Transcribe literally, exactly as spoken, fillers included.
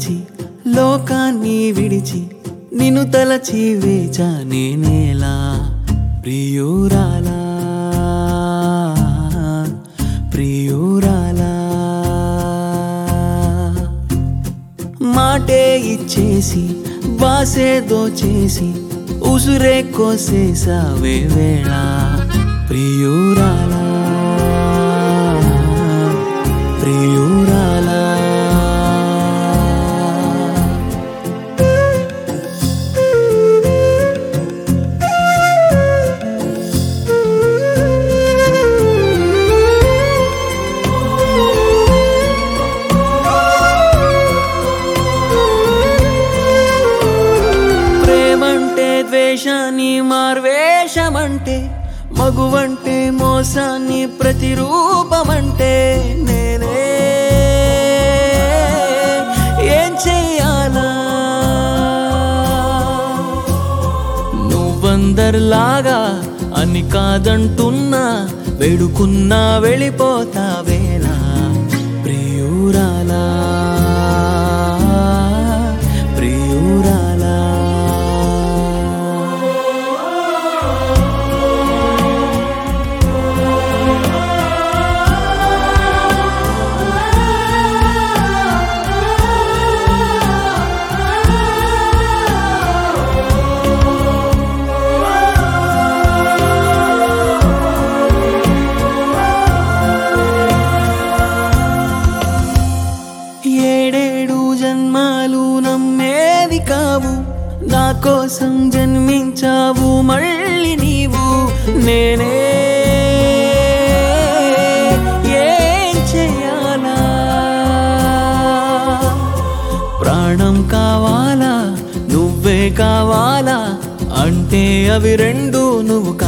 విడిచి లోకాన్ని విడిచి నిన్ను తలచి వేచా నేనేలా ప్రియురాలా ప్రియురాలా మాటే ఇచ్చేసి బాసేదో చేసి ఉసురే కోసేసావే వేళ ప్రియురాలా ప్రియురాలా ప్రేమంటే ద్వేషాన్ని మార్వేషమంటే మగువంటే మోసాన్ని ప్రతిరూపమంటే నేనే ఏం చెయ్యాలా నువ్వందరిలాగా అని కాదంటున్నా వేడుకున్నా వెళ్ళిపోతావేలా ప్రియురాలా ప్రియురాలా ఏడేడు జన్మాలు నమ్మేవి కావు నా కోసం జన్మించావు మళ్ళీ నీవు నేనే ఏం చెయ్యాలా ప్రాణం కావాలా నువ్వే కావాలా అంటే అవి రెండు నువ్వు